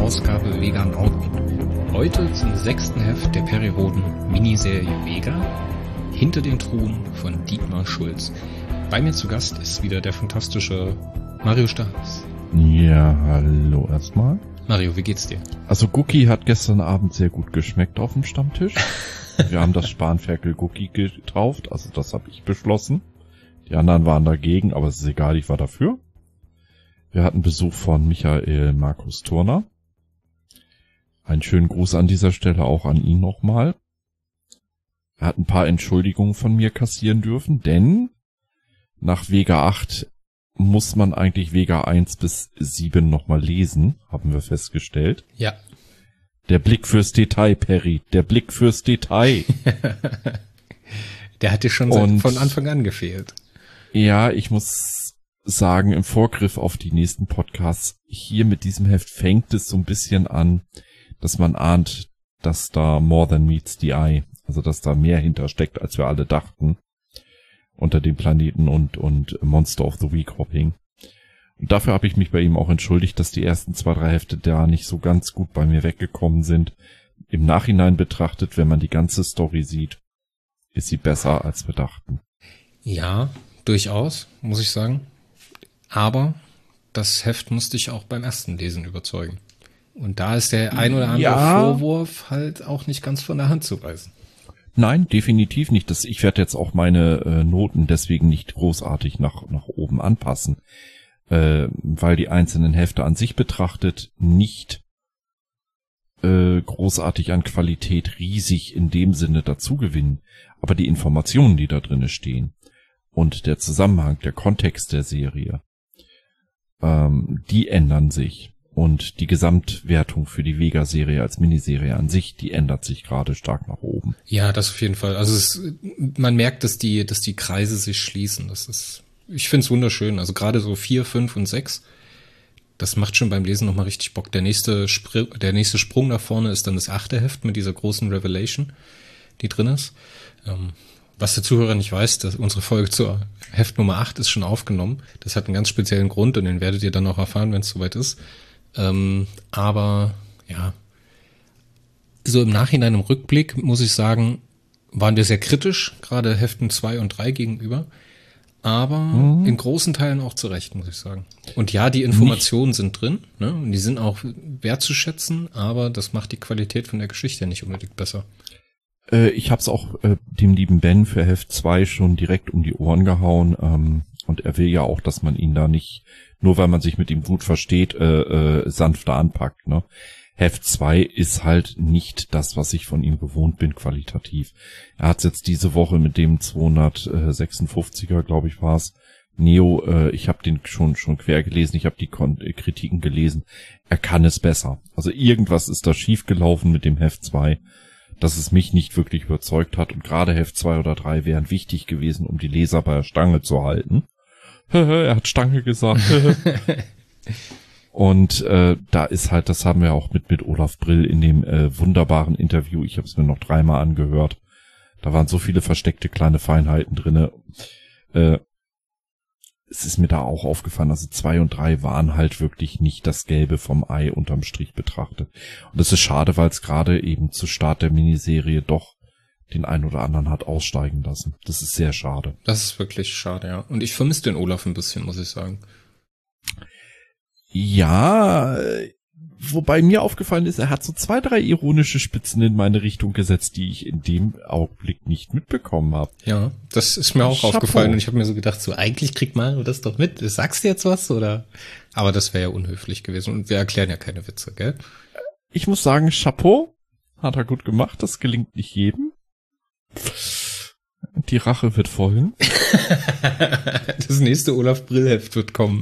Ausgabe Veganauten. Heute zum 6. Heft der Perioden-Miniserie Vega, Hinter den Truhen von Dietmar Schulz. Bei mir zu Gast ist wieder der fantastische Mario Stahls. Ja, hallo erstmal. Mario, wie geht's dir? Also Gucki hat gestern Abend sehr gut geschmeckt auf dem Stammtisch. Wir haben das Spanferkel Gucki getauft, also das habe ich beschlossen. Die anderen waren dagegen, aber es ist egal, ich war dafür. Wir hatten Besuch von Michael Markus Turner. Einen schönen Gruß an dieser Stelle auch an ihn nochmal. Er hat ein paar Entschuldigungen von mir kassieren dürfen, denn nach Vega 8 muss man eigentlich Vega 1 bis 7 nochmal lesen, haben wir festgestellt. Ja. Der Blick fürs Detail, Perry, der Blick fürs Detail. Der hat dir schon von Anfang an gefehlt. Ja, ich muss sagen, im Vorgriff auf die nächsten Podcasts, hier mit diesem Heft fängt es so ein bisschen an, dass man ahnt, dass da more than meets the eye, also dass da mehr hintersteckt, als wir alle dachten, unter dem Planeten und Monster of the Week Hopping. Und dafür habe ich mich bei ihm auch entschuldigt, dass die ersten 2-3 Hefte da nicht so ganz gut bei mir weggekommen sind. Im Nachhinein betrachtet, wenn man die ganze Story sieht, ist sie besser, als wir dachten. Ja, durchaus, muss ich sagen. Aber das Heft musste ich auch beim ersten Lesen überzeugen. Und da ist der ein oder andere Vorwurf halt auch nicht ganz von der Hand zu weisen. Nein, definitiv nicht. Ich werde jetzt auch meine Noten deswegen nicht großartig nach oben anpassen, weil die einzelnen Hefte an sich betrachtet nicht großartig an Qualität riesig in dem Sinne dazu gewinnen. Aber die Informationen, die da drinne stehen und der Zusammenhang, der Kontext der Serie, die ändern sich. Und die Gesamtwertung für die Vega-Serie als Miniserie an sich, die ändert sich gerade stark nach oben. Ja, das auf jeden Fall. Also man merkt, dass die Kreise sich schließen. Ich finde es wunderschön. Also gerade so 4, 5 und 6, das macht schon beim Lesen nochmal richtig Bock. Der nächste Sprung nach vorne ist dann das 8. Heft mit dieser großen Revelation, die drin ist. Was der Zuhörer nicht weiß, dass unsere Folge zur Heft Nummer 8 ist schon aufgenommen. Das hat einen ganz speziellen Grund und den werdet ihr dann auch erfahren, wenn es soweit ist. Aber ja, so im Nachhinein, im Rückblick, muss ich sagen, waren wir sehr kritisch, gerade Heften 2 und 3 gegenüber, aber in großen Teilen auch zurecht, muss ich sagen. Und ja, die Informationen sind drin, ne? Und die sind auch wertzuschätzen, aber das macht die Qualität von der Geschichte nicht unbedingt besser. Ich habe es auch dem lieben Ben für Heft 2 schon direkt um die Ohren gehauen, und er will ja auch, dass man ihn da nicht, nur weil man sich mit ihm gut versteht, sanfter anpackt, ne? Heft 2 ist halt nicht das, was ich von ihm gewohnt bin, qualitativ. Er hat jetzt diese Woche mit dem 256er, glaube ich, war's, Neo, ich habe den schon quer gelesen, ich habe die Kritiken gelesen. Er kann es besser. Also irgendwas ist da schiefgelaufen mit dem Heft 2, dass es mich nicht wirklich überzeugt hat. Und gerade Heft 2 oder 3 wären wichtig gewesen, um die Leser bei der Stange zu halten. Er hat Stange gesagt. Und da ist halt, das haben wir auch mit Olaf Brill in dem wunderbaren Interview, ich habe es mir noch 3-mal angehört, da waren so viele versteckte kleine Feinheiten drinne. Es ist mir da auch aufgefallen, also 2 und 3 waren halt wirklich nicht das Gelbe vom Ei unterm Strich betrachtet. Und das ist schade, weil es gerade eben zu Start der Miniserie doch den einen oder anderen hat aussteigen lassen. Das ist sehr schade. Das ist wirklich schade, ja. Und ich vermisse den Olaf ein bisschen, muss ich sagen. Ja, wobei mir aufgefallen ist, er hat so 2, 3 ironische Spitzen in meine Richtung gesetzt, die ich in dem Augenblick nicht mitbekommen habe. Ja, das ist mir auch aufgefallen und ich habe mir so gedacht, so eigentlich kriegt Mario das doch mit. Sagst du jetzt was, oder? Aber das wäre ja unhöflich gewesen und wir erklären ja keine Witze, gell? Ich muss sagen, Chapeau, hat er gut gemacht, das gelingt nicht jedem. Die Rache wird folgen. Das nächste Olaf Brill-Heft wird kommen.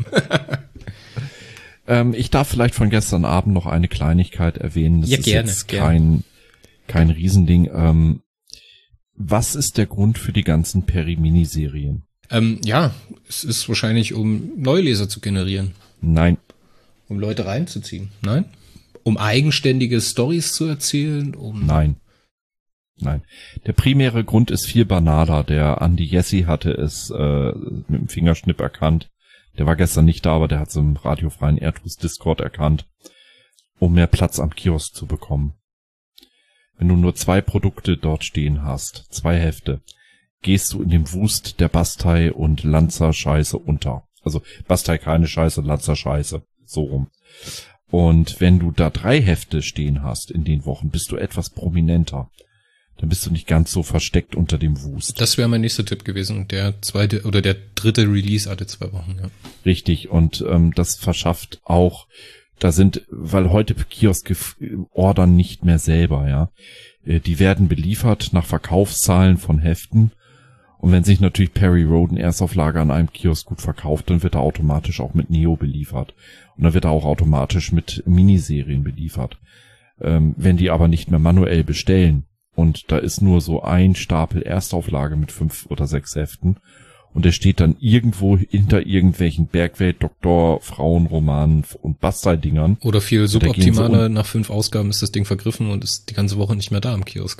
Ich darf vielleicht von gestern Abend noch eine Kleinigkeit erwähnen. Das ist gerne, jetzt kein Riesending. Was ist der Grund für die ganzen Peri-Miniserien? Ja, es ist wahrscheinlich, um Neuleser zu generieren. Nein. Um Leute reinzuziehen. Nein? Um eigenständige Storys zu erzählen? Nein. Der primäre Grund ist viel banaler. Der Andy Jessie hatte es mit dem Fingerschnipp erkannt. Der war gestern nicht da, aber der hat es im radiofreien Erdhus Discord erkannt. um mehr Platz am Kiosk zu bekommen. Wenn du nur 2 Produkte dort stehen hast, 2 Hefte, gehst du in dem Wust der Bastei und Lanza Scheiße unter. Also Bastei keine Scheiße, Lanza Scheiße. So rum. Und wenn du da 3 Hefte stehen hast in den Wochen, bist du etwas prominenter. Dann bist du nicht ganz so versteckt unter dem Wust. Das wäre mein nächster Tipp gewesen. Der zweite oder der dritte Release alle 2 Wochen, ja. Richtig, und das verschafft auch, weil heute Kioske ordern nicht mehr selber, ja. Die werden beliefert nach Verkaufszahlen von Heften. Und wenn sich natürlich Perry Rhodan Erstauflage an einem Kiosk gut verkauft, dann wird er automatisch auch mit Neo beliefert. Und dann wird er auch automatisch mit Miniserien beliefert. Wenn die aber nicht mehr manuell bestellen und da ist nur so ein Stapel Erstauflage mit 5 oder 6 Heften und der steht dann irgendwo hinter irgendwelchen Bergwelt-Doktor, Frauenromanen und Bastei-Dingern. Oder viel Suboptimale, nach 5 Ausgaben ist das Ding vergriffen und ist die ganze Woche nicht mehr da am Kiosk.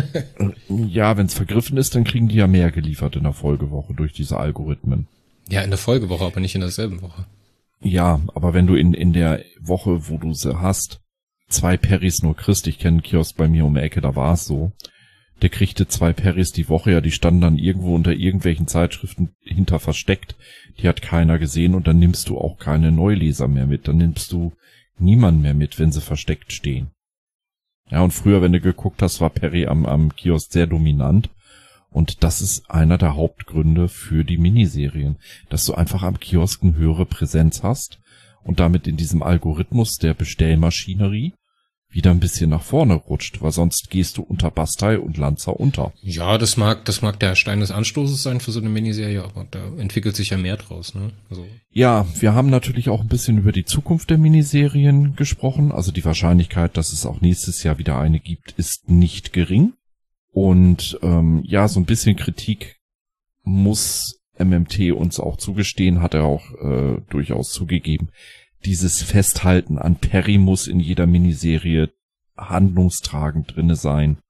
Ja, wenn es vergriffen ist, dann kriegen die ja mehr geliefert in der Folgewoche durch diese Algorithmen. Ja, in der Folgewoche, aber nicht in derselben Woche. Ja, aber wenn du in der Woche, wo du sie hast, 2 Perrys nur kriegst, ich kenne einen Kiosk bei mir um die Ecke, da war es so, der kriegte 2 Perrys die Woche, ja, die standen dann irgendwo unter irgendwelchen Zeitschriften hinter versteckt, die hat keiner gesehen und dann nimmst du auch keine Neuleser mehr mit, dann nimmst du niemanden mehr mit, wenn sie versteckt stehen. Ja, und früher, wenn du geguckt hast, war Perry am Kiosk sehr dominant und das ist einer der Hauptgründe für die Miniserien, dass du einfach am Kiosk eine höhere Präsenz hast und damit in diesem Algorithmus der Bestellmaschinerie wieder ein bisschen nach vorne rutscht, weil sonst gehst du unter Bastei und Lanza unter. Ja, das mag der Stein des Anstoßes sein für so eine Miniserie, aber da entwickelt sich ja mehr draus, ne? Also. Ja, wir haben natürlich auch ein bisschen über die Zukunft der Miniserien gesprochen. Also die Wahrscheinlichkeit, dass es auch nächstes Jahr wieder eine gibt, ist nicht gering. Und ja, so ein bisschen Kritik muss MMT uns auch zugestehen, hat er auch durchaus zugegeben. Dieses Festhalten an Perry muss in jeder Miniserie handlungstragend drinne sein.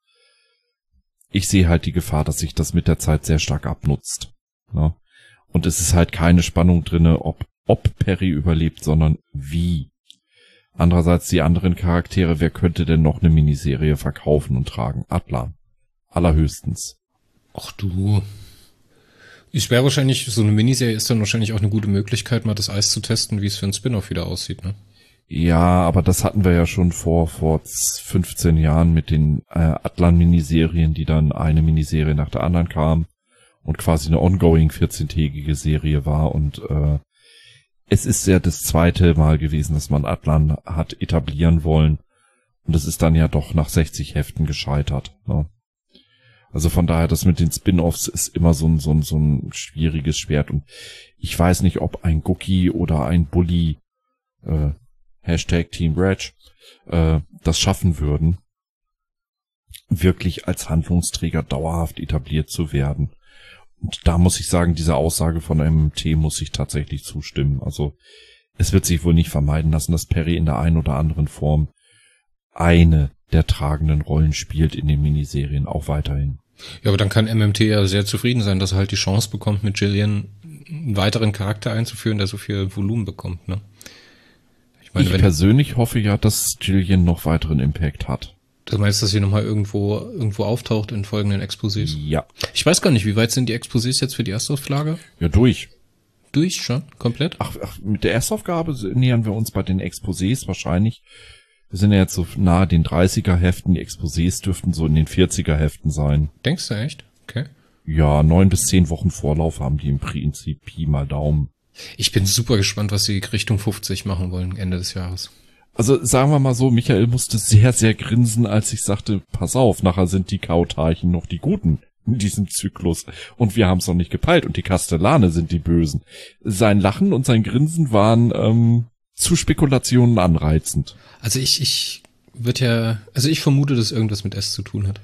Ich sehe halt die Gefahr, dass sich das mit der Zeit sehr stark abnutzt. Ne? Und es ist halt keine Spannung drinne, ob Perry überlebt, sondern wie. Andererseits die anderen Charaktere, wer könnte denn noch eine Miniserie verkaufen und tragen? Atlan. Allerhöchstens. Ach du. Es wäre wahrscheinlich, so eine Miniserie ist dann wahrscheinlich auch eine gute Möglichkeit, mal das Eis zu testen, wie es für einen Spin-off wieder aussieht, ne? Ja, aber das hatten wir ja schon vor 15 Jahren mit den Atlan-Miniserien, die dann eine Miniserie nach der anderen kam und quasi eine ongoing 14-tägige Serie war und es ist ja das zweite Mal gewesen, dass man Atlan hat etablieren wollen und es ist dann ja doch nach 60 Heften gescheitert, ne? Also von daher, das mit den Spin-Offs ist immer so ein schwieriges Schwert und ich weiß nicht, ob ein Gucki oder ein Bully, Hashtag Team Reg, das schaffen würden, wirklich als Handlungsträger dauerhaft etabliert zu werden. Und da muss ich sagen, diese Aussage von MMT muss ich tatsächlich zustimmen. Also es wird sich wohl nicht vermeiden lassen, dass Perry in der einen oder anderen Form eine der tragenden Rollen spielt in den Miniserien, auch weiterhin. Ja, aber dann kann MMT ja sehr zufrieden sein, dass er halt die Chance bekommt, mit Jillian einen weiteren Charakter einzuführen, der so viel Volumen bekommt, ne? Ich meine, ich persönlich hoffe ja, dass Jillian noch weiteren Impact hat. Du meinst, dass sie nochmal irgendwo auftaucht in folgenden Exposés? Ja. Ich weiß gar nicht, wie weit sind die Exposés jetzt für die Erstauflage? Ja, durch. Durch schon? Komplett? Ach, mit der Erstaufgabe nähern wir uns bei den Exposés wahrscheinlich. Wir sind ja jetzt so nahe den 30er-Heften, die Exposés dürften so in den 40er-Heften sein. Denkst du echt? Okay. Ja, 9 bis 10 Wochen Vorlauf haben die im Prinzip Pi mal Daumen. Ich bin super gespannt, was sie Richtung 50 machen wollen, Ende des Jahres. Also sagen wir mal so, Michael musste sehr, sehr grinsen, als ich sagte, pass auf, nachher sind die Kautarchen noch die Guten in diesem Zyklus und wir haben es noch nicht gepeilt und die Kastellane sind die Bösen. Sein Lachen und sein Grinsen waren zu Spekulationen anreizend. Also ich vermute, dass irgendwas mit S zu tun hat.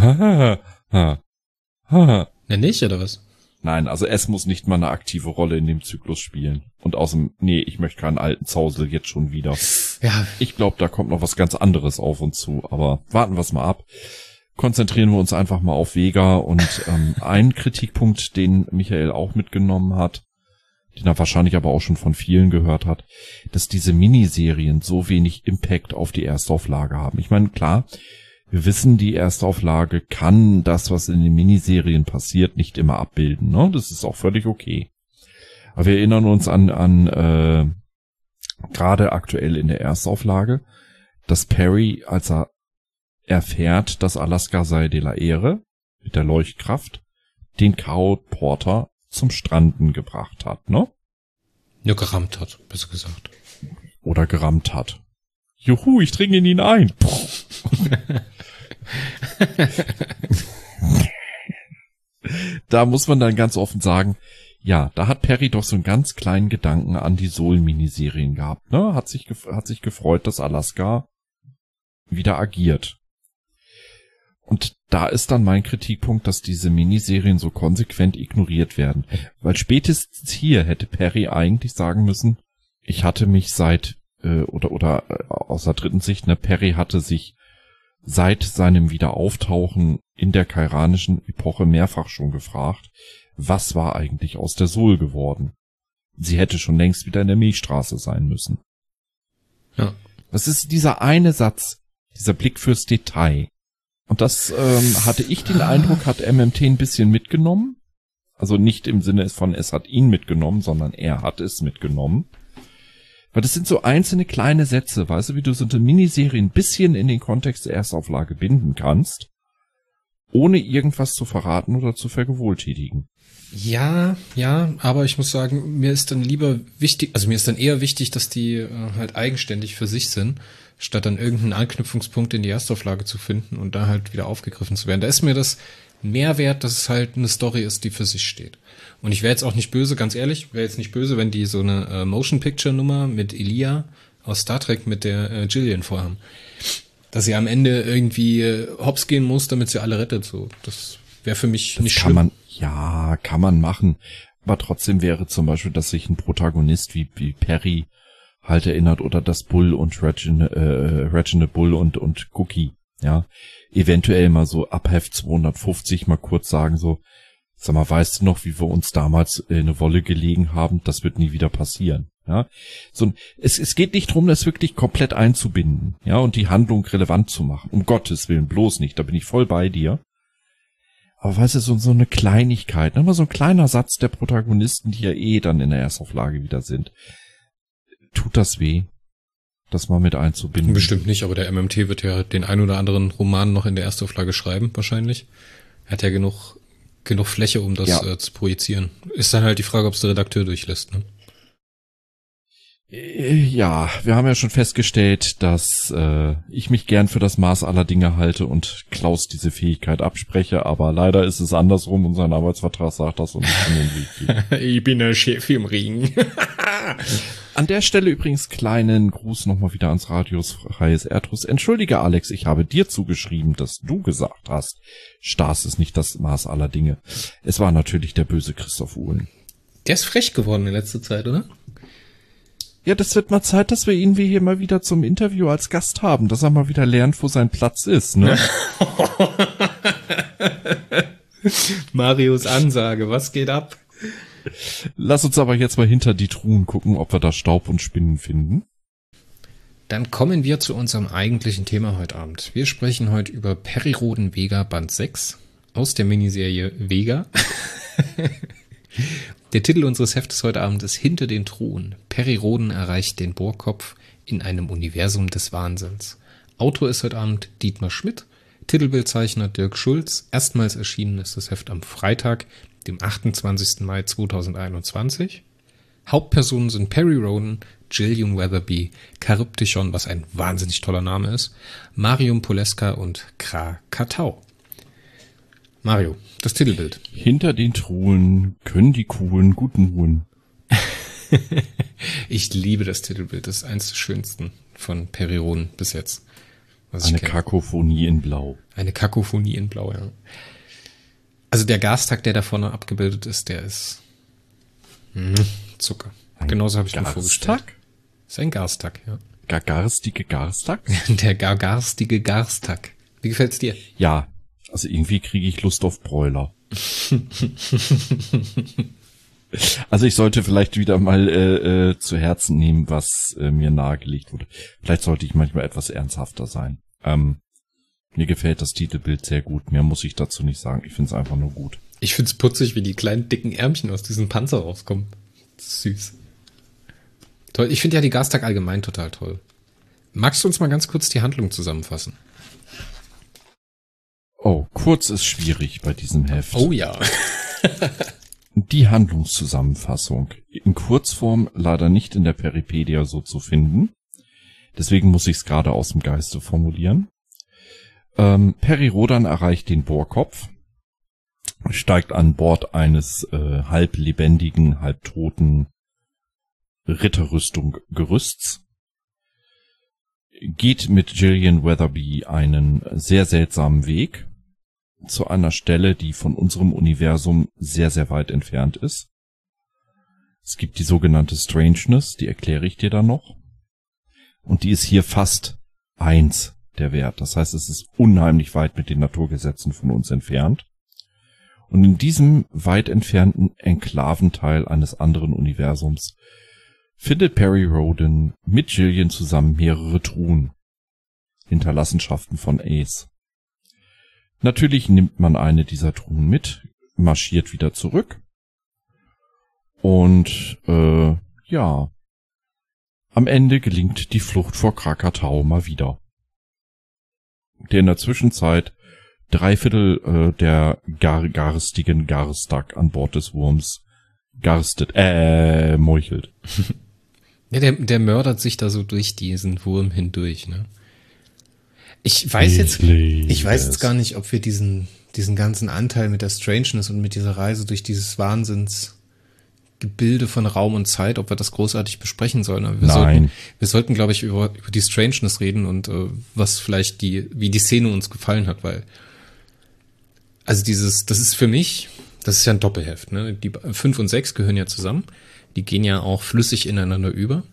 Na nicht, oder was? Nein, also S muss nicht mal eine aktive Rolle in dem Zyklus spielen. Und außerdem, nee, ich möchte keinen alten Zausel jetzt schon wieder. Ja. Ich glaube, da kommt noch was ganz anderes auf uns zu, aber warten wir es mal ab. Konzentrieren wir uns einfach mal auf Vega und ein Kritikpunkt, den Michael auch mitgenommen hat, den er wahrscheinlich aber auch schon von vielen gehört hat, dass diese Miniserien so wenig Impact auf die Erstauflage haben. Ich meine, klar, wir wissen, die Erstauflage kann das, was in den Miniserien passiert, nicht immer abbilden, ne? Das ist auch völlig okay. Aber wir erinnern uns an gerade aktuell in der Erstauflage, dass Perry, als er erfährt, dass Alaska sei de la Ehre mit der Leuchtkraft, den Coward Porter zum Stranden gebracht hat, ne? Ja, gerammt hat, besser gesagt. Oder gerammt hat. Juhu, ich dringe in ihn ein. Da muss man dann ganz offen sagen, ja, da hat Perry doch so einen ganz kleinen Gedanken an die Soul-Miniserien gehabt, ne? Hat sich gefreut, dass Alaska wieder agiert. Und da ist dann mein Kritikpunkt, dass diese Miniserien so konsequent ignoriert werden. Weil spätestens hier hätte Perry eigentlich sagen müssen, ich hatte mich seit, oder aus der dritten Sicht, ne, Perry hatte sich seit seinem Wiederauftauchen in der kairanischen Epoche mehrfach schon gefragt, was war eigentlich aus der Soul geworden? Sie hätte schon längst wieder in der Milchstraße sein müssen. Ja. Das ist dieser eine Satz, dieser Blick fürs Detail. Und das hatte ich den Eindruck, hat MMT ein bisschen mitgenommen. Also nicht im Sinne von, es hat ihn mitgenommen, sondern er hat es mitgenommen. Weil das sind so einzelne kleine Sätze, weißt du, wie du so eine Miniserie ein bisschen in den Kontext der Erstauflage binden kannst, ohne irgendwas zu verraten oder zu vergewaltigen. Ja, aber ich muss sagen, mir ist dann eher wichtig, dass die halt eigenständig für sich sind, statt dann irgendeinen Anknüpfungspunkt in die Erstauflage zu finden und da halt wieder aufgegriffen zu werden. Da ist mir das mehr wert, dass es halt eine Story ist, die für sich steht. Und ich wäre jetzt auch nicht böse, ganz ehrlich, wäre jetzt nicht böse, wenn die so eine Motion-Picture-Nummer mit Elia aus Star Trek mit der Jillian vorhaben. Dass sie am Ende irgendwie hops gehen muss, damit sie alle rettet. So, das wäre für mich nicht schlimm. Kann man machen. Aber trotzdem wäre zum Beispiel, dass sich ein Protagonist wie Perry halt erinnert oder das Bull und Reginald Bull und Cookie, ja, eventuell mal so ab Heft 250 mal kurz sagen so, sag mal, weißt du noch, wie wir uns damals in eine Wolle gelegen haben? Das wird nie wieder passieren, ja. So, es geht nicht drum, das wirklich komplett einzubinden, ja, und die Handlung relevant zu machen. Um Gottes Willen, bloß nicht, da bin ich voll bei dir. Aber weißt du, so eine Kleinigkeit, immer so ein kleiner Satz der Protagonisten, die ja dann in der Erstauflage wieder sind. Tut das weh, das mal mit einzubinden? Bestimmt nicht, aber der MMT wird ja den ein oder anderen Roman noch in der Erstauflage schreiben, wahrscheinlich. Er hat ja genug Fläche, um das zu projizieren. Ist dann halt die Frage, ob es der Redakteur durchlässt, ne? Ja, wir haben ja schon festgestellt, dass ich mich gern für das Maß aller Dinge halte und Klaus diese Fähigkeit abspreche, aber leider ist es andersrum und sein Arbeitsvertrag sagt das und ich bin den Weg. Ich bin der Chef im Ring. An der Stelle übrigens kleinen Gruß nochmal wieder ans Radiofreies Erdrus. Entschuldige Alex, ich habe dir zugeschrieben, dass du gesagt hast, Stars ist nicht das Maß aller Dinge. Es war natürlich der böse Christoph Uhlen. Der ist frech geworden in letzter Zeit, oder? Ja, das wird mal Zeit, dass wir ihn hier mal wieder zum Interview als Gast haben, dass er mal wieder lernt, wo sein Platz ist, ne? Marios Ansage, was geht ab? Lass uns aber jetzt mal hinter die Truhen gucken, ob wir da Staub und Spinnen finden. Dann kommen wir zu unserem eigentlichen Thema heute Abend. Wir sprechen heute über Perry Rhodan Vega Band 6 aus der Miniserie Vega. Der Titel unseres Heftes heute Abend ist Hinter den Truhen. Perry Rhodan erreicht den Bohrkopf in einem Universum des Wahnsinns. Autor ist heute Abend Dietmar Schmidt, Titelbildzeichner Dirk Schulz. Erstmals erschienen ist das Heft am Freitag, dem 28. Mai 2021. Hauptpersonen sind Perry Rhodan, Gillian Weatherby, Charybdishon, was ein wahnsinnig toller Name ist, Marium Poleska und Kra Katau. Mario, das Titelbild. Hinter den Truhen können die Kuhlen guten ruhen. Ich liebe das Titelbild. Das ist eins der schönsten von Perry Rhodan bis jetzt. Eine Kakophonie in Blau. Eine Kakophonie in Blau, ja. Also der Gastag, der da vorne abgebildet ist, der ist Zucker. Genauso habe ich mir vorgestellt. Ist ein Garstag, ja. Garstige Garstag? Der garstige Garstag. Wie gefällt's dir? Ja, also irgendwie kriege ich Lust auf Bräuler. Also ich sollte vielleicht wieder mal zu Herzen nehmen, was mir nahegelegt wurde. Vielleicht sollte ich manchmal etwas ernsthafter sein. Mir gefällt das Titelbild sehr gut. Mehr muss ich dazu nicht sagen. Ich finde es einfach nur gut. Ich finde es putzig, wie die kleinen dicken Ärmchen aus diesem Panzer rauskommen. Das ist süß. Toll. Ich finde ja die Gastag allgemein total toll. Magst du uns mal ganz kurz die Handlung zusammenfassen? Oh, kurz ist schwierig bei diesem Heft. Oh ja. Die Handlungszusammenfassung. In Kurzform leider nicht in der Peripedia so zu finden. Deswegen muss ich es gerade aus dem Geiste formulieren. Peri Rodan erreicht den Bohrkopf, steigt an Bord eines halb lebendigen, halb toten Ritterrüstung-Gerüsts, geht mit Gillian Weatherby einen sehr seltsamen Weg zu einer Stelle, die von unserem Universum sehr, sehr weit entfernt ist. Es gibt die sogenannte Strangeness, die erkläre ich dir dann noch. Und die ist hier fast 1 der Wert. Das heißt, es ist unheimlich weit mit den Naturgesetzen von uns entfernt. Und in diesem weit entfernten Enklaventeil eines anderen Universums findet Peri Rodan mit Gillian zusammen mehrere Truhen. Hinterlassenschaften von Ace. Natürlich nimmt man eine dieser Truhen mit, marschiert wieder zurück und ja, am Ende gelingt die Flucht vor Krakatau mal wieder. Der in der Zwischenzeit 3/4 der garstigen Gastag an Bord des Wurms meuchelt. Ja, der mördert sich da so durch diesen Wurm hindurch, ne? Ich weiß jetzt gar nicht, ob wir diesen ganzen Anteil mit der Strangeness und mit dieser Reise durch dieses Wahnsinnsgebilde von Raum und Zeit, ob wir das großartig besprechen sollen. Aber wir sollten, glaube ich, über die Strangeness reden und was vielleicht wie die Szene uns gefallen hat, weil also das ist für mich, das ist ja ein Doppelheft, ne? Die 5 und 6 gehören ja zusammen. Die gehen ja auch flüssig ineinander über.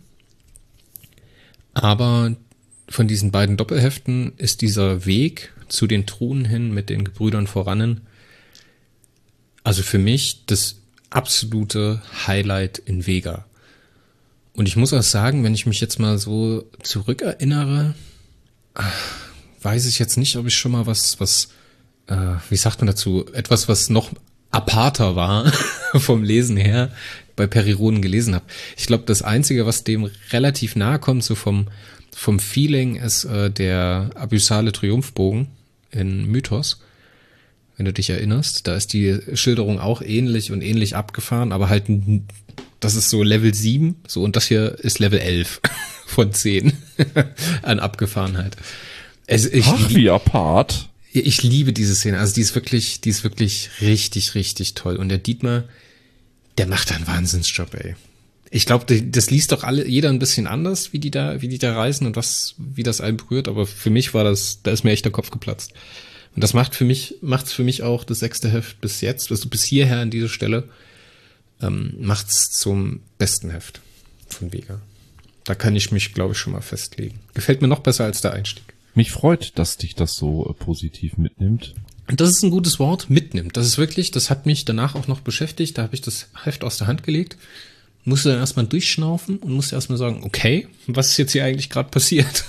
Aber von diesen beiden Doppelheften ist dieser Weg zu den Truhen hin mit den Gebrüdern vorannen, also für mich das absolute Highlight in Vega. Und ich muss auch sagen, wenn ich mich jetzt mal so zurückerinnere, weiß ich jetzt nicht, ob ich schon mal wie sagt man dazu, etwas, was noch aparter war vom Lesen her, bei Peri Rodan gelesen habe. Ich glaube, das Einzige, was dem relativ nahe kommt, so vom Feeling, ist der abyssale Triumphbogen in Mythos, wenn du dich erinnerst. Da ist die Schilderung auch ähnlich und ähnlich abgefahren, aber halt, das ist so Level 7, so, und das hier ist Level 11 von 10 an Abgefahrenheit. Wie apart. Ich liebe diese Szene, also die ist wirklich richtig, richtig toll. Und der Dietmar, der macht einen Wahnsinnsjob, ey. Ich glaube, das liest doch jeder ein bisschen anders, wie die da reisen und wie das einen berührt, aber für mich da ist mir echt der Kopf geplatzt. Und das macht's für mich auch das 6. Heft bis jetzt, also bis hierher an diese Stelle, macht's zum besten Heft von Vega. Da kann ich mich, glaube ich, schon mal festlegen. Gefällt mir noch besser als der Einstieg. Mich freut, dass dich das so positiv mitnimmt. Und das ist ein gutes Wort, mitnimmt. Das ist wirklich, das hat mich danach auch noch beschäftigt. Da habe ich das Heft aus der Hand gelegt, musste dann erstmal durchschnaufen und musste erstmal sagen, okay, was ist jetzt hier eigentlich gerade passiert?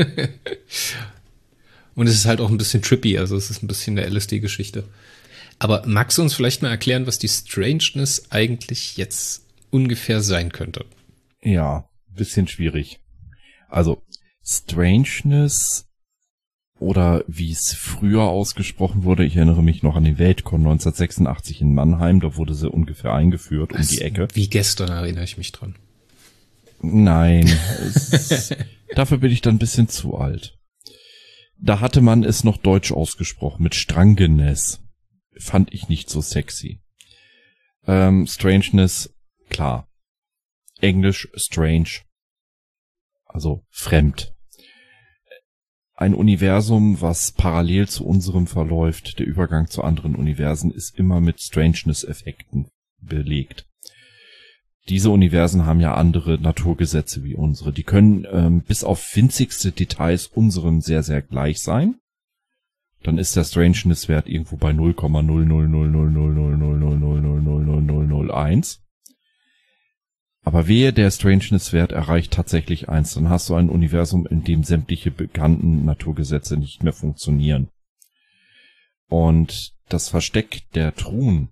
Und es ist halt auch ein bisschen trippy, also es ist ein bisschen eine LSD-Geschichte. Aber magst du uns vielleicht mal erklären, was die Strangeness eigentlich jetzt ungefähr sein könnte? Ja, bisschen schwierig. Also, Strangeness, oder wie es früher ausgesprochen wurde, ich erinnere mich noch an den Weltcon 1986 in Mannheim, da wurde sie ungefähr eingeführt um die Ecke. Wie gestern erinnere ich mich dran. Nein, dafür bin ich dann ein bisschen zu alt. Da hatte man es noch deutsch ausgesprochen, mit Strangeness. Fand ich nicht so sexy. Strangeness, klar. Englisch strange. Also fremd. Ein Universum, was parallel zu unserem verläuft, der Übergang zu anderen Universen, ist immer mit Strangeness-Effekten belegt. Diese Universen haben ja andere Naturgesetze wie unsere. Die können bis auf winzigste Details unserem sehr, sehr gleich sein. Dann ist der Strangeness-Wert irgendwo bei 0,0000000000001. Aber wehe, der Strangeness-Wert erreicht tatsächlich 1, dann hast du ein Universum, in dem sämtliche bekannten Naturgesetze nicht mehr funktionieren. Und das Versteck der Truhen,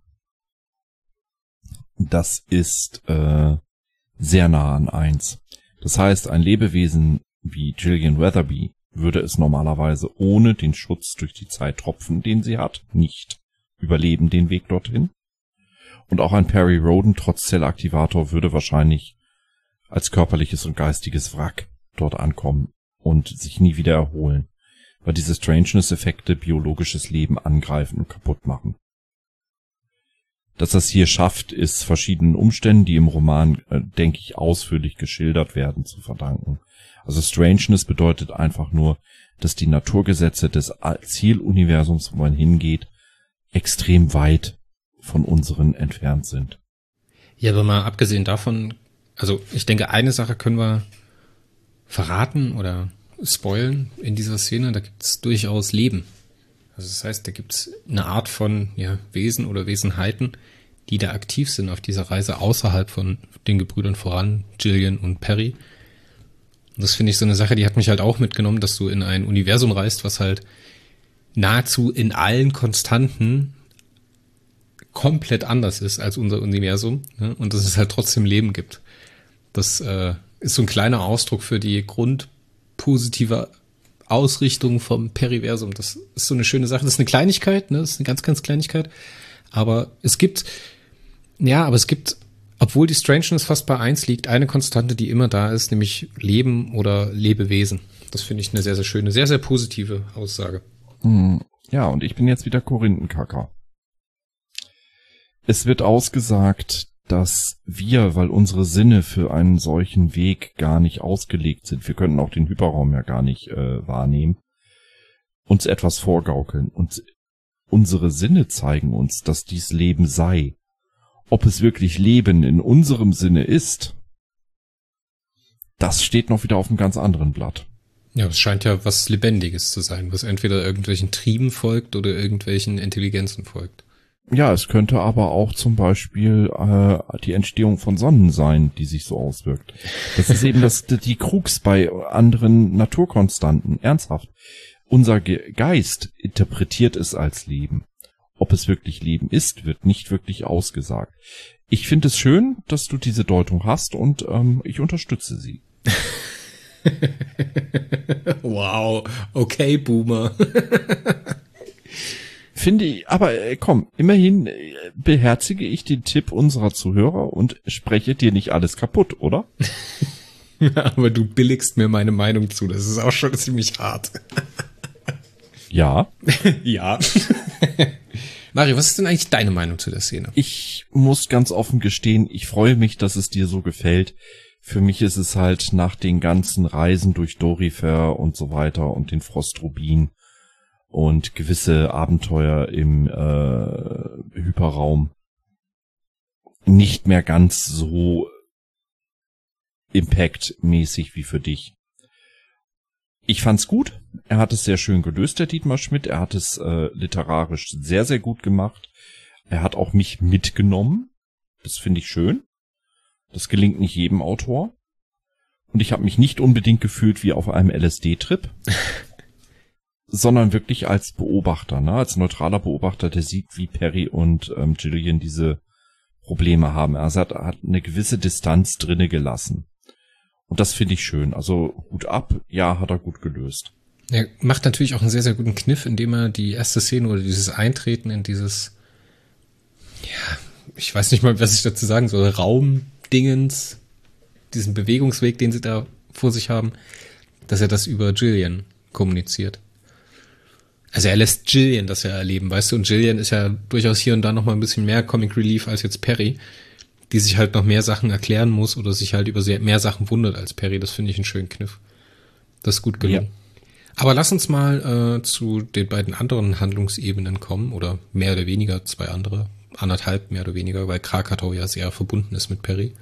das ist sehr nah an 1. Das heißt, ein Lebewesen wie Gillian Weatherby würde es normalerweise ohne den Schutz durch die Zeittropfen, den sie hat, nicht überleben, den Weg dorthin. Und auch ein Perry Rhodan trotz Zellaktivator würde wahrscheinlich als körperliches und geistiges Wrack dort ankommen und sich nie wieder erholen, weil diese Strangeness-Effekte biologisches Leben angreifen und kaputt machen. Dass das hier schafft, ist verschiedenen Umständen, die im Roman, denke ich, ausführlich geschildert werden, zu verdanken. Also Strangeness bedeutet einfach nur, dass die Naturgesetze des Zieluniversums, wo man hingeht, extrem weit von unseren entfernt sind. Ja, aber mal abgesehen davon, also ich denke, eine Sache können wir verraten oder spoilen in dieser Szene, da gibt es durchaus Leben. Also das heißt, da gibt es eine Art von Wesen oder Wesenheiten, die da aktiv sind auf dieser Reise außerhalb von den Gebrüdern voran, Gillian und Perry. Und das finde ich so eine Sache, die hat mich halt auch mitgenommen, dass du in ein Universum reist, was halt nahezu in allen Konstanten komplett anders ist als unser Universum, ne? Und dass es halt trotzdem Leben gibt. Das ist so ein kleiner Ausdruck für die grundpositive Ausrichtung vom Periversum. Das ist so eine schöne Sache. Das ist eine Kleinigkeit, ne? Das ist eine ganz, ganz Kleinigkeit. Aber es gibt, obwohl die Strangeness fast bei 1 liegt, eine Konstante, die immer da ist, nämlich Leben oder Lebewesen. Das finde ich eine sehr, sehr schöne, sehr, sehr positive Aussage. Ja, und ich bin jetzt wieder Korinthenkacker. Es wird ausgesagt, dass wir, weil unsere Sinne für einen solchen Weg gar nicht ausgelegt sind, wir könnten auch den Hyperraum ja gar nicht wahrnehmen, uns etwas vorgaukeln. Und unsere Sinne zeigen uns, dass dies Leben sei. Ob es wirklich Leben in unserem Sinne ist, das steht noch wieder auf einem ganz anderen Blatt. Ja, es scheint ja was Lebendiges zu sein, was entweder irgendwelchen Trieben folgt oder irgendwelchen Intelligenzen folgt. Ja, es könnte aber auch zum Beispiel die Entstehung von Sonnen sein, die sich so auswirkt. Das ist eben die Krux bei anderen Naturkonstanten. Ernsthaft. Unser Geist interpretiert es als Leben. Ob es wirklich Leben ist, wird nicht wirklich ausgesagt. Ich finde es schön, dass du diese Deutung hast und ich unterstütze sie. Wow, okay, Boomer. Finde ich, aber komm, immerhin beherzige ich den Tipp unserer Zuhörer und spreche dir nicht alles kaputt, oder? Aber du billigst mir meine Meinung zu, das ist auch schon ziemlich hart. Ja. Ja. Mario, was ist denn eigentlich deine Meinung zu der Szene? Ich muss ganz offen gestehen, ich freue mich, dass es dir so gefällt. Für mich ist es halt nach den ganzen Reisen durch Dorifer und so weiter und den Frostrubin und gewisse Abenteuer im Hyperraum nicht mehr ganz so impactmäßig wie für dich. Ich fand's gut. Er hat es sehr schön gelöst, der Dietmar Schmidt. Er hat es literarisch sehr, sehr gut gemacht. Er hat auch mich mitgenommen. Das finde ich schön. Das gelingt nicht jedem Autor. Und ich habe mich nicht unbedingt gefühlt wie auf einem LSD-Trip, sondern wirklich als Beobachter, ne? Als neutraler Beobachter, der sieht, wie Perry und Gillian diese Probleme haben. Also er hat eine gewisse Distanz drinne gelassen. Und das finde ich schön. Also Hut ab, ja, hat er gut gelöst. Er macht natürlich auch einen sehr, sehr guten Kniff, indem er die erste Szene oder dieses Eintreten in dieses, ja, ich weiß nicht mal, was ich dazu sagen soll, Raumdingens, diesen Bewegungsweg, den sie da vor sich haben, dass er das über Gillian kommuniziert. Also er lässt Gillian das ja erleben, weißt du, und Gillian ist ja durchaus hier und da noch mal ein bisschen mehr Comic Relief als jetzt Perry, die sich halt noch mehr Sachen erklären muss oder sich halt über mehr Sachen wundert als Perry. Das finde ich einen schönen Kniff. Das ist gut gelungen. Ja. Aber lass uns mal zu den beiden anderen Handlungsebenen kommen, oder mehr oder weniger 2 andere, 1,5 mehr oder weniger, weil Krakatau ja sehr verbunden ist mit Perry.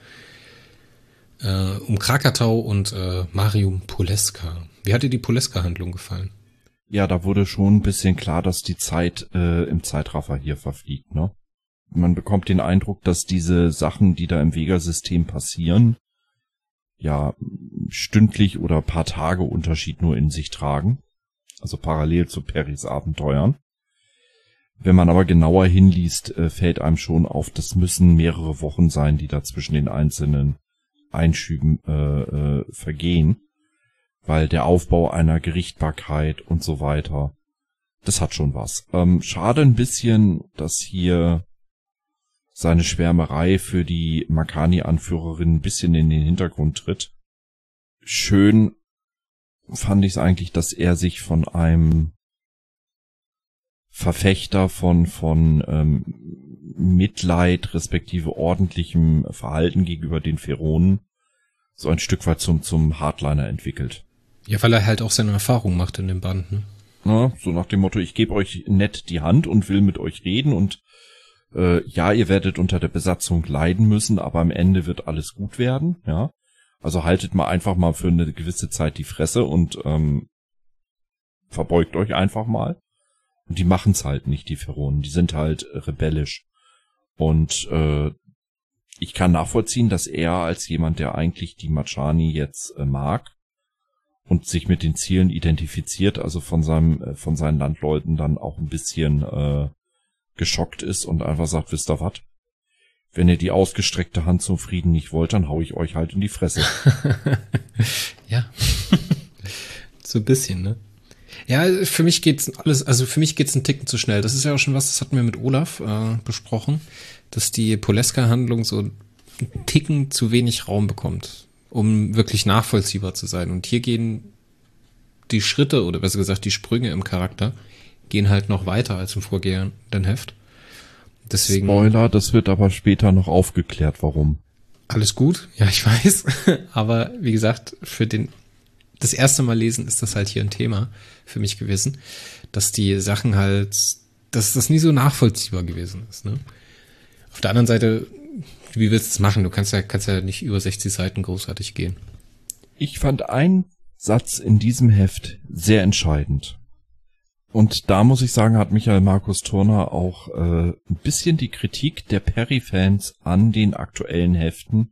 Um Krakatau und Marium Poleska. Wie hat dir die Poleska-Handlung gefallen? Ja, da wurde schon ein bisschen klar, dass die Zeit im Zeitraffer hier verfliegt, ne? man bekommt den Eindruck, dass diese Sachen, die da im Vega-System passieren, ja stündlich oder paar Tage Unterschied nur in sich tragen. Also parallel zu Perrys Abenteuern. Wenn man aber genauer hinliest, fällt einem schon auf, das müssen mehrere Wochen sein, die da zwischen den einzelnen Einschüben vergehen. Weil der Aufbau einer Gerichtbarkeit und so weiter, das hat schon was. Schade ein bisschen, dass hier seine Schwärmerei für die Makani-Anführerin ein bisschen in den Hintergrund tritt. Schön fand ich es eigentlich, dass er sich von einem Verfechter von Mitleid respektive ordentlichem Verhalten gegenüber den Feronen so ein Stück weit zum Hardliner entwickelt. Ja, weil er halt auch seine Erfahrung macht in den Banden. Ja, so nach dem Motto, ich gebe euch nett die Hand und will mit euch reden und ja, ihr werdet unter der Besatzung leiden müssen, aber am Ende wird alles gut werden, ja. Also haltet mal einfach mal für eine gewisse Zeit die Fresse und verbeugt euch einfach mal. Und die machen's halt nicht, die Feronen. Die sind halt rebellisch. Und ich kann nachvollziehen, dass er als jemand, der eigentlich die Machani jetzt mag und sich mit den Zielen identifiziert, also von seinen Landleuten dann auch ein bisschen geschockt ist und einfach sagt, wisst ihr was? Wenn ihr die ausgestreckte Hand zum Frieden nicht wollt, dann hau ich euch halt in die Fresse. Ja. So ein bisschen, ne? Ja, für mich geht's ein Ticken zu schnell. Das ist ja auch schon was, das hatten wir mit Olaf besprochen, dass die Poleska-Handlung so einen Ticken zu wenig Raum bekommt, um wirklich nachvollziehbar zu sein. Und hier gehen die Schritte, oder besser gesagt die Sprünge im Charakter, gehen halt noch weiter als im vorgehenden Heft. Deswegen. Spoiler, das wird aber später noch aufgeklärt, warum. Alles gut, ja, ich weiß. Aber wie gesagt, das erste Mal lesen ist das halt hier ein Thema für mich gewesen, dass die Sachen halt, dass das nie so nachvollziehbar gewesen ist, ne? Auf der anderen Seite, wie willst du es machen? Du kannst ja nicht über 60 Seiten großartig gehen. Ich fand einen Satz in diesem Heft sehr entscheidend. Und da muss ich sagen, hat Michael Markus Turner auch ein bisschen die Kritik der Perry-Fans an den aktuellen Heften,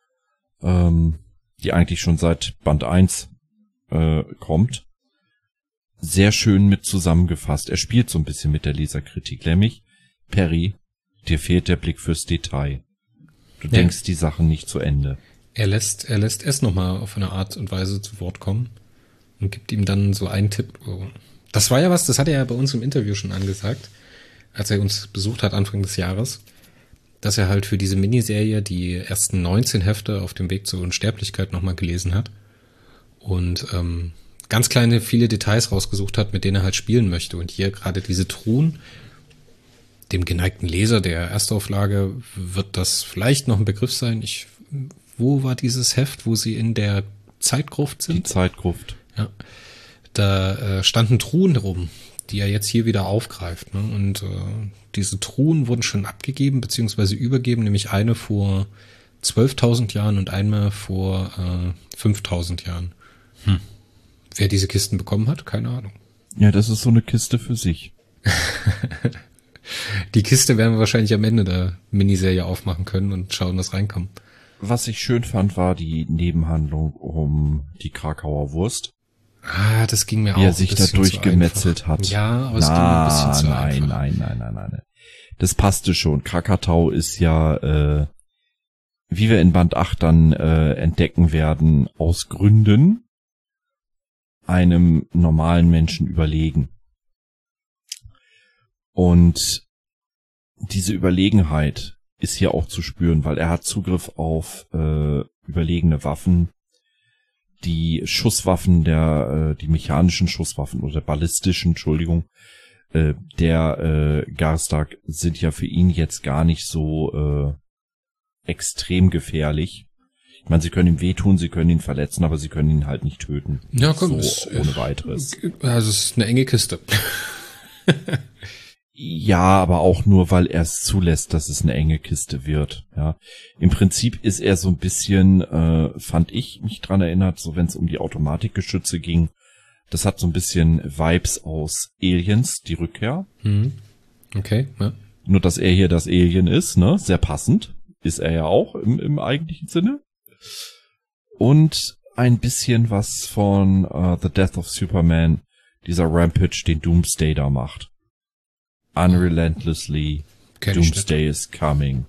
die eigentlich schon seit Band 1 kommt, sehr schön mit zusammengefasst. Er spielt so ein bisschen mit der Leserkritik, nämlich Perry, dir fehlt der Blick fürs Detail. Du denkst die Sachen nicht zu Ende. Er lässt es nochmal auf eine Art und Weise zu Wort kommen und gibt ihm dann so einen Tipp. Das war ja was, das hat er ja bei uns im Interview schon angesagt, als er uns besucht hat Anfang des Jahres, dass er halt für diese Miniserie die ersten 19 Hefte auf dem Weg zur Unsterblichkeit nochmal gelesen hat und ganz kleine, viele Details rausgesucht hat, mit denen er halt spielen möchte. Und hier gerade diese Truhen, dem geneigten Leser der Erstauflage wird das vielleicht noch ein Begriff sein. Wo war dieses Heft, wo sie in der Zeitgruft sind? Die Zeitgruft. Ja. Da standen Truhen rum, die er jetzt hier wieder aufgreift. Ne? Und diese Truhen wurden schon abgegeben bzw. übergeben, nämlich eine vor 12.000 Jahren und einmal vor 5.000 Jahren. Wer diese Kisten bekommen hat, keine Ahnung. Ja, das ist so eine Kiste für sich. Die Kiste werden wir wahrscheinlich am Ende der Miniserie aufmachen können und schauen, was reinkommt. Was ich schön fand, war die Nebenhandlung um die Krakauer Wurst. Ah, das ging mir auch ein bisschen. Wie er sich da durchgemetzelt hat. Ja, aber es ging mir ein bisschen zu einfach. Nein. Das passte schon. Krakatau ist ja, wie wir in Band 8 dann entdecken werden, aus Gründen einem normalen Menschen überlegen. Und diese Überlegenheit ist hier auch zu spüren, weil er hat Zugriff auf überlegene Waffen. Die Schusswaffen die mechanischen Schusswaffen oder ballistischen, Entschuldigung, der Garstark sind ja für ihn jetzt gar nicht so extrem gefährlich. Ich meine, sie können ihm wehtun, sie können ihn verletzen, aber sie können ihn halt nicht töten. Ja, komm, so ohne weiteres. Also es ist eine enge Kiste. Ja, aber auch nur, weil er es zulässt, dass es eine enge Kiste wird. Ja, im Prinzip ist er so ein bisschen, fand ich mich dran erinnert, so wenn es um die Automatikgeschütze ging. Das hat so ein bisschen Vibes aus Aliens, die Rückkehr. Okay, ja. Nur, dass er hier das Alien ist, ne? Sehr passend. Ist er ja auch im eigentlichen Sinne. Und ein bisschen was von The Death of Superman, dieser Rampage, den Doomsday da macht. Unrelentlessly, Doomsday is coming.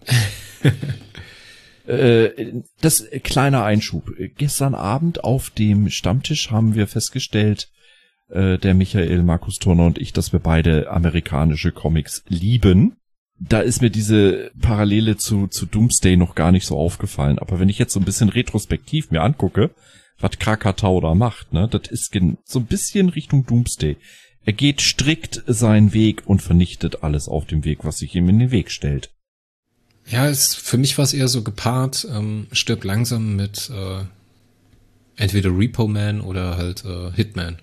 Das kleiner Einschub. Gestern Abend auf dem Stammtisch haben wir festgestellt, der Michael, Markus Turner und ich, dass wir beide amerikanische Comics lieben. Da ist mir diese Parallele zu Doomsday noch gar nicht so aufgefallen. Aber wenn ich jetzt so ein bisschen retrospektiv mir angucke, was Krakatau da macht, ne, das ist so ein bisschen Richtung Doomsday. Er geht strikt seinen Weg und vernichtet alles auf dem Weg, was sich ihm in den Weg stellt. Ja, für mich war es eher so gepaart, stirb langsam mit entweder Repo Man oder halt Hitman.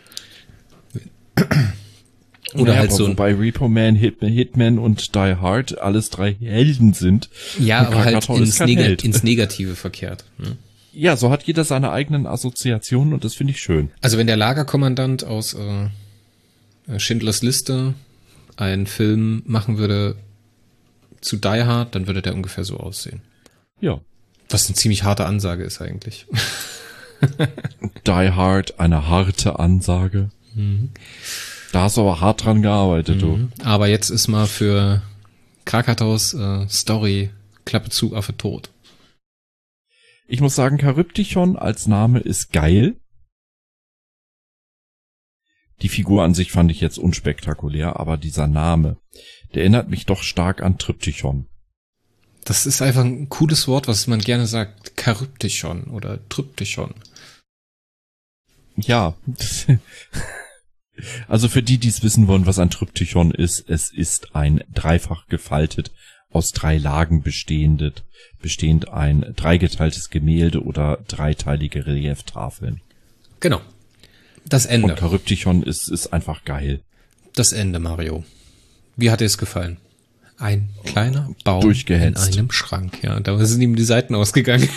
Oder halt so. Wobei Repo Man, Hitman und Die Hard alles 3 Helden sind. Ja, aber halt ins Negative verkehrt. Ne? Ja, so hat jeder seine eigenen Assoziationen und das finde ich schön. Also wenn der Lagerkommandant aus Schindlers Liste einen Film machen würde zu Die Hard, dann würde der ungefähr so aussehen. Ja. Was eine ziemlich harte Ansage ist eigentlich. Die Hard, eine harte Ansage. Mhm. Da hast du aber hart dran gearbeitet, du. Aber jetzt ist mal für Krakataus Story Klappe zu, Affe tot. Ich muss sagen, Charybdichon als Name ist geil. Die Figur an sich fand ich jetzt unspektakulär, aber dieser Name, der erinnert mich doch stark an Triptychon. Das ist einfach ein cooles Wort, was man gerne sagt. Charybdichon oder Triptychon. Ja. Also für die es wissen wollen, was ein Triptychon ist, es ist ein dreifach gefaltet, aus 3 Lagen bestehend ein dreigeteiltes Gemälde oder dreiteilige Relieftafeln. Genau. Das Ende. Und Charybdichon ist einfach geil. Das Ende, Mario. Wie hat dir es gefallen? Ein kleiner Baum in einem Schrank. Ja, da sind ihm die Seiten ausgegangen.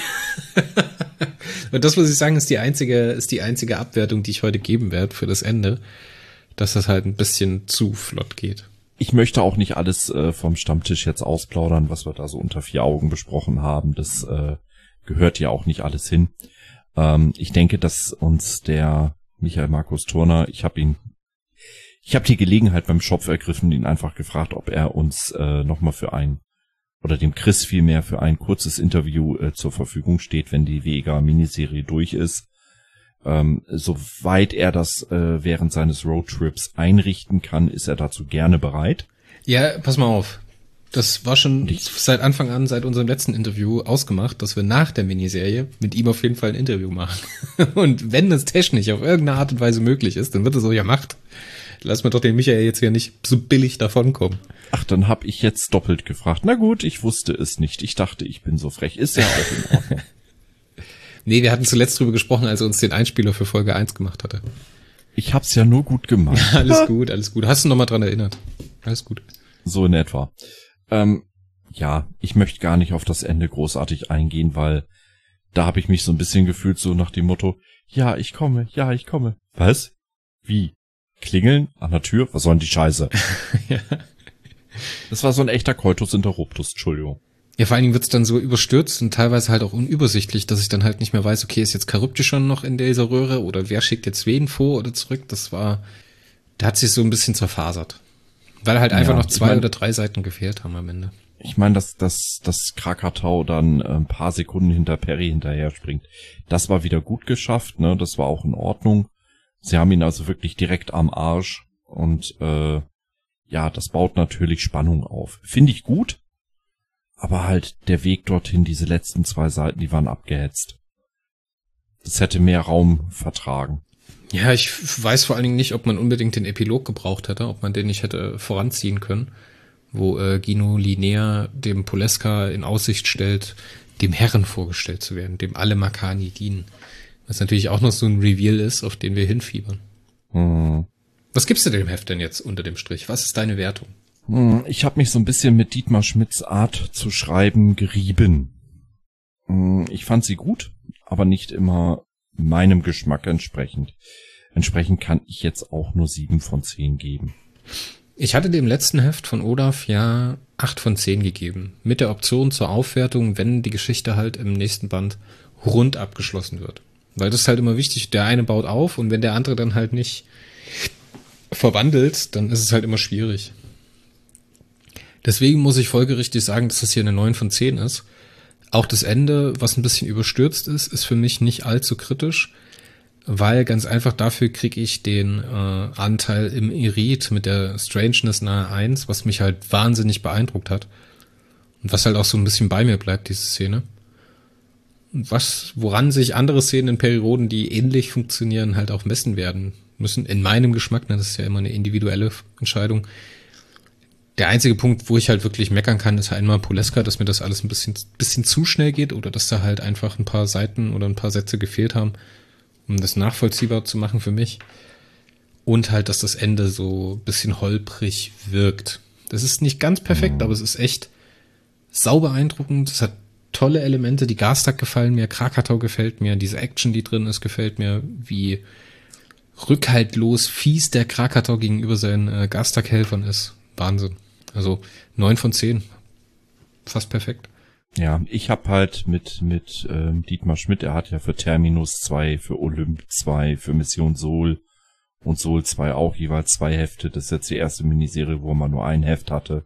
Und das muss ich sagen, ist die einzige Abwertung, die ich heute geben werde für das Ende, dass das halt ein bisschen zu flott geht. Ich möchte auch nicht alles vom Stammtisch jetzt ausplaudern, was wir da so unter 4 Augen besprochen haben. Das gehört ja auch nicht alles hin. Ich denke, dass uns der Michael Markus Turner, ich habe die Gelegenheit beim Schopf ergriffen, ihn einfach gefragt, ob er uns nochmal oder dem Chris vielmehr für ein kurzes Interview zur Verfügung steht, wenn die Vega-Miniserie durch ist. Soweit er das während seines Roadtrips einrichten kann, ist er dazu gerne bereit. Ja, pass mal auf. Das war schon seit Anfang an, seit unserem letzten Interview ausgemacht, dass wir nach der Miniserie mit ihm auf jeden Fall ein Interview machen. Und wenn das technisch auf irgendeine Art und Weise möglich ist, dann wird es so gemacht. Lass mir doch den Michael jetzt ja nicht so billig davonkommen. Ach, dann hab ich jetzt doppelt gefragt. Na gut, ich wusste es nicht. Ich dachte, ich bin so frech. Ist ja auch in Ordnung. Nee, wir hatten zuletzt drüber gesprochen, als er uns den Einspieler für Folge 1 gemacht hatte. Ich hab's ja nur gut gemacht. Ja, alles gut, alles gut. Hast du noch mal dran erinnert? Alles gut. So in etwa. Ja, ich möchte gar nicht auf das Ende großartig eingehen, weil da habe ich mich so ein bisschen gefühlt, so nach dem Motto, ja, ich komme. Was? Wie? Klingeln an der Tür? Was soll denn die Scheiße? Ja. Das war so ein echter Coitus Interruptus, Entschuldigung. Ja, vor allen Dingen wird's dann so überstürzt und teilweise halt auch unübersichtlich, dass ich dann halt nicht mehr weiß, okay, ist jetzt Charybdichon noch in dieser Röhre oder wer schickt jetzt wen vor oder zurück? Da hat sich so ein bisschen zerfasert. Weil halt einfach noch 2 oder 3 Seiten gefehlt haben am Ende. Ich meine, dass Krakatau dann ein paar Sekunden hinter Perry hinterher springt. Das war wieder gut geschafft, ne? Das war auch in Ordnung. Sie haben ihn also wirklich direkt am Arsch und ja, das baut natürlich Spannung auf. Finde ich gut, aber halt der Weg dorthin, diese letzten 2 Seiten, die waren abgehetzt. Das hätte mehr Raum vertragen. Ja, ich weiß vor allen Dingen nicht, ob man unbedingt den Epilog gebraucht hätte, ob man den nicht hätte voranziehen können, wo Gino Linea dem Poleska in Aussicht stellt, dem Herren vorgestellt zu werden, dem alle Makani dienen. Was natürlich auch noch so ein Reveal ist, auf den wir hinfiebern. Hm. Was gibst du dem Heft denn jetzt unter dem Strich? Was ist deine Wertung? Ich habe mich so ein bisschen mit Dietmar Schmidts Art zu schreiben gerieben. Ich fand sie gut, aber nicht immer meinem Geschmack entsprechend. Entsprechend kann ich jetzt auch nur 7 von 10 geben. Ich hatte dem letzten Heft von Olaf ja 8 von 10 gegeben. Mit der Option zur Aufwertung, wenn die Geschichte halt im nächsten Band rund abgeschlossen wird. Weil das ist halt immer wichtig, der eine baut auf und wenn der andere dann halt nicht verwandelt, dann ist es halt immer schwierig. Deswegen muss ich folgerichtig sagen, dass das hier eine 9 von 10 ist. Auch das Ende, was ein bisschen überstürzt ist für mich nicht allzu kritisch, weil ganz einfach dafür kriege ich den Anteil im Irid mit der Strangeness nahe 1, was mich halt wahnsinnig beeindruckt hat. Und was halt auch so ein bisschen bei mir bleibt, diese Szene. Und woran sich andere Szenen in Perioden, die ähnlich funktionieren, halt auch messen werden müssen. In meinem Geschmack, das ist ja immer eine individuelle Entscheidung. Der einzige Punkt, wo ich halt wirklich meckern kann, ist halt einmal Poleska, dass mir das alles ein bisschen zu schnell geht oder dass da halt einfach ein paar Seiten oder ein paar Sätze gefehlt haben, um das nachvollziehbar zu machen für mich. Und halt, dass das Ende so ein bisschen holprig wirkt. Das ist nicht ganz perfekt, aber es ist echt sau beeindruckend. Es hat tolle Elemente. Die Garstak gefallen mir, Krakatau gefällt mir, diese Action, die drin ist, gefällt mir, wie rückhaltlos fies der Krakatau gegenüber seinen Garstak-Helfern ist. Wahnsinn. Also 9 von 10. Fast perfekt. Ja, ich habe halt mit Dietmar Schmidt, er hat ja für Terminus 2, für Olymp 2, für Mission Sol und Sol 2 auch jeweils 2 Hefte. Das ist jetzt die erste Miniserie, wo man nur ein Heft hatte.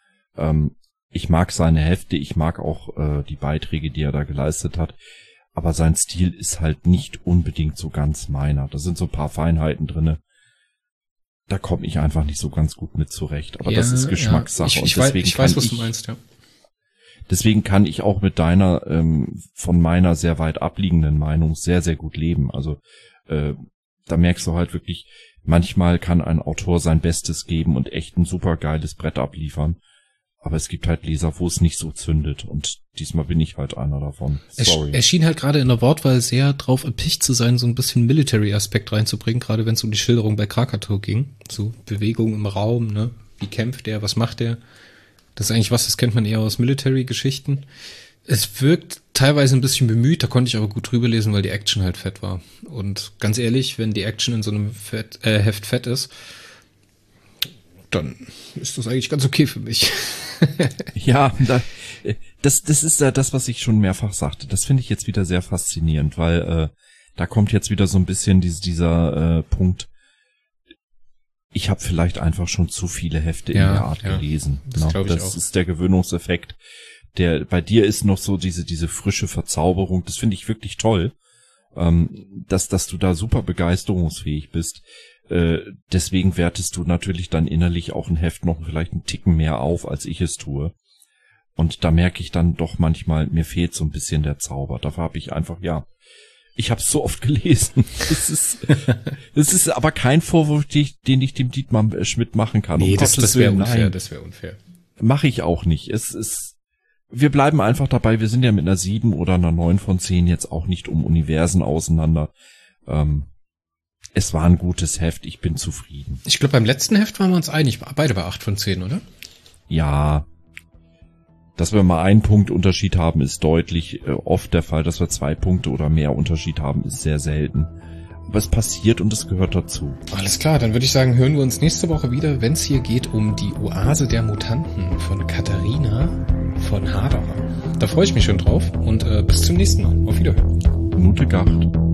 Ich mag seine Hefte, ich mag auch die Beiträge, die er da geleistet hat. Aber sein Stil ist halt nicht unbedingt so ganz meiner. Da sind so ein paar Feinheiten drinne. Da komme ich einfach nicht so ganz gut mit zurecht. Aber ja, das ist Geschmackssache. Ja. Ich weiß, was du meinst, ja. Deswegen kann ich auch mit deiner, von meiner sehr weit abliegenden Meinung sehr, sehr gut leben. Also da merkst du halt wirklich, manchmal kann ein Autor sein Bestes geben und echt ein super geiles Brett abliefern. Aber es gibt halt Leser, wo es nicht so zündet. Und diesmal bin ich halt einer davon. Sorry. Er schien halt gerade in der Wortwahl sehr drauf erpicht zu sein, so ein bisschen Military-Aspekt reinzubringen, gerade wenn es um die Schilderung bei Krakatau ging. So Bewegung im Raum, ne? Wie kämpft er, was macht er? Das ist eigentlich das kennt man eher aus Military-Geschichten. Es wirkt teilweise ein bisschen bemüht, da konnte ich aber gut drüber lesen, weil die Action halt fett war. Und ganz ehrlich, wenn die Action in so einem Heft fett ist, dann ist das eigentlich ganz okay für mich. Ja, das ist ja das, was ich schon mehrfach sagte. Das finde ich jetzt wieder sehr faszinierend, weil da kommt jetzt wieder so ein bisschen dieser Punkt, ich habe vielleicht einfach schon zu viele Hefte in der Art gelesen. Das ist der Gewöhnungseffekt. Bei dir ist noch so diese frische Verzauberung. Das finde ich wirklich toll, dass du da super begeisterungsfähig bist. Deswegen wertest du natürlich dann innerlich auch ein Heft noch vielleicht einen Ticken mehr auf, als ich es tue. Und da merke ich dann doch manchmal, mir fehlt so ein bisschen der Zauber. Dafür habe ich einfach, ich habe es so oft gelesen. Das ist aber kein Vorwurf, den ich dem Dietmar Schmidt machen kann. Nee, das wäre unfair. Das wäre unfair. Mache ich auch nicht. Wir bleiben einfach dabei. Wir sind ja mit einer 7 oder einer 9 von 10 jetzt auch nicht um Universen auseinander. Es war ein gutes Heft. Ich bin zufrieden. Ich glaube, beim letzten Heft waren wir uns einig. Beide bei 8 von 10, oder? Ja. Dass wir mal einen Punkt Unterschied haben, ist deutlich oft der Fall. Dass wir 2 Punkte oder mehr Unterschied haben, ist sehr selten. Aber es passiert und es gehört dazu. Alles klar, dann würde ich sagen, hören wir uns nächste Woche wieder, wenn es hier geht um die Oase der Mutanten von Katharina von Hader. Da freue ich mich schon drauf und bis zum nächsten Mal. Auf Wiederhören. Gute Gacht.